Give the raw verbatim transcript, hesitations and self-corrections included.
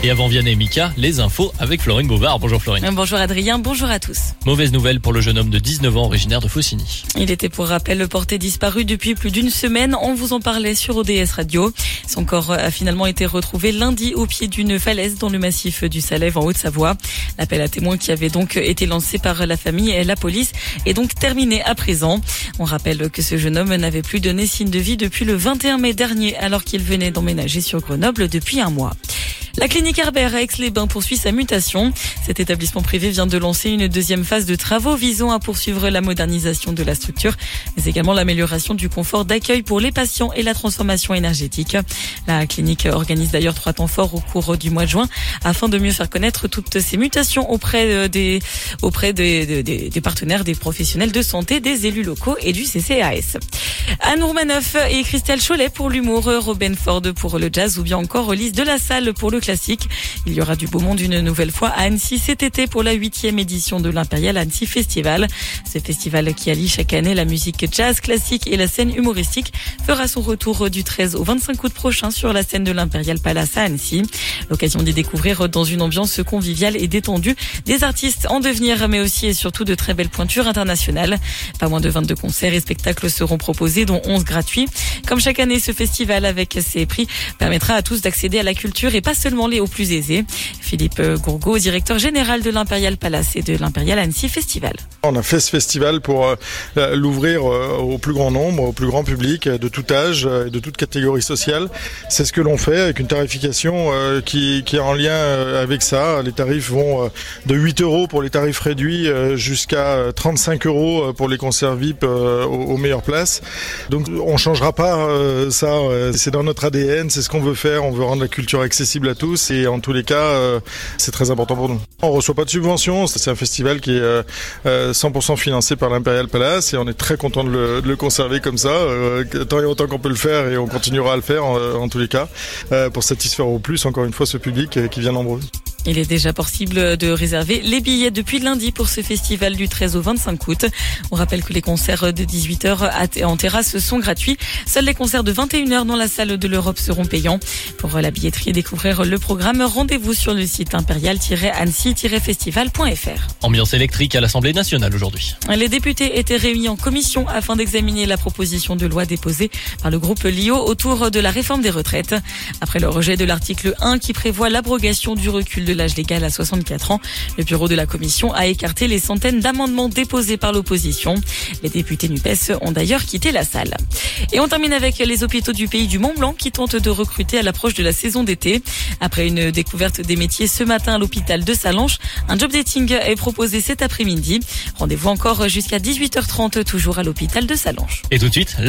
Et avant Vianney et Mika, les infos avec Florine Bouvard. Bonjour Florine. Bonjour Adrien, bonjour à tous. Mauvaise nouvelle pour le jeune homme de dix-neuf ans originaire de Faucigny. Il était pour rappel porté disparu depuis plus d'une semaine. On vous en parlait sur O D S Radio. Son corps a finalement été retrouvé lundi au pied d'une falaise dans le massif du Salève en Haute-Savoie. L'appel à témoins qui avait donc été lancé par la famille et la police est donc terminé à présent. On rappelle que ce jeune homme n'avait plus donné signe de vie depuis le vingt et un mai dernier alors qu'il venait d'emménager sur Grenoble depuis un mois. La clinique Herbert à Aix-les-Bains poursuit sa mutation. Cet établissement privé vient de lancer une deuxième phase de travaux visant à poursuivre la modernisation de la structure, mais également l'amélioration du confort d'accueil pour les patients et la transformation énergétique. La clinique organise d'ailleurs trois temps forts au cours du mois de juin afin de mieux faire connaître toutes ces mutations auprès des, auprès des, des, des partenaires, des professionnels de santé, des élus locaux et du C C A S. Anne Ourmanoff et Christelle Cholet pour l'humour, Robin Ford pour le jazz ou bien encore Lise de la Salle pour le classique. Il y aura du beau monde une nouvelle fois à Annecy cet été pour la huitième édition de l'Impérial Annecy Festival. Ce festival qui allie chaque année la musique jazz classique et la scène humoristique fera son retour du treize au vingt-cinq août prochain sur la scène de l'Impérial Palace à Annecy. L'occasion d'y découvrir dans une ambiance conviviale et détendue des artistes en devenir mais aussi et surtout de très belles pointures internationales. Pas moins de vingt-deux concerts et spectacles seront proposés dont onze gratuits. Comme chaque année, ce festival avec ses prix permettra à tous d'accéder à la culture et pas seulement les aux plus aisés. Philippe Gourgaud, directeur général de l'Impérial Palace et de l'Impérial Annecy Festival. On a fait ce festival pour euh, l'ouvrir euh, au plus grand nombre, au plus grand public, de tout âge et de toute catégorie sociale. C'est ce que l'on fait avec une tarification euh, qui, qui est en lien euh, avec ça. Les tarifs vont euh, de huit euros pour les tarifs réduits euh, jusqu'à trente-cinq euros pour les concerts V I P euh, aux, aux meilleures places. Donc on changera pas euh, ça. Euh, c'est dans notre A D N, c'est ce qu'on veut faire. On veut rendre la culture accessible à tous et en tous les cas, euh, c'est très important pour nous. On reçoit pas de subvention. C'est un festival qui est euh, cent pour cent financé par l'Impérial Palace et on est très content de le, de le conserver comme ça, euh, tant et autant qu'on peut le faire et on continuera à le faire en, en tous les cas euh, pour satisfaire au plus encore une fois ce public euh, qui vient nombreux. Il est déjà possible de réserver les billets depuis lundi pour ce festival du treize au vingt-cinq août. On rappelle que les concerts de dix-huit heures en terrasse sont gratuits. Seuls les concerts de vingt et une heures dans la salle de l'Europe seront payants. Pour la billetterie et découvrir le programme, rendez-vous sur le site impérial tiret annecy tiret festival point f r. Ambiance électrique à l'Assemblée nationale aujourd'hui. Les députés étaient réunis en commission afin d'examiner la proposition de loi déposée par le groupe L I O autour de la réforme des retraites. Après le rejet de l'article un qui prévoit l'abrogation du recul de de l'âge légal à soixante-quatre ans. Le bureau de la commission a écarté les centaines d'amendements déposés par l'opposition. Les députés NUPES ont d'ailleurs quitté la salle. Et on termine avec les hôpitaux du pays du Mont-Blanc qui tentent de recruter à l'approche de la saison d'été. Après une découverte des métiers ce matin à l'hôpital de Sallanches, un job dating est proposé cet après-midi. Rendez-vous encore jusqu'à dix-huit heures trente, toujours à l'hôpital de Sallanches. Et tout de suite,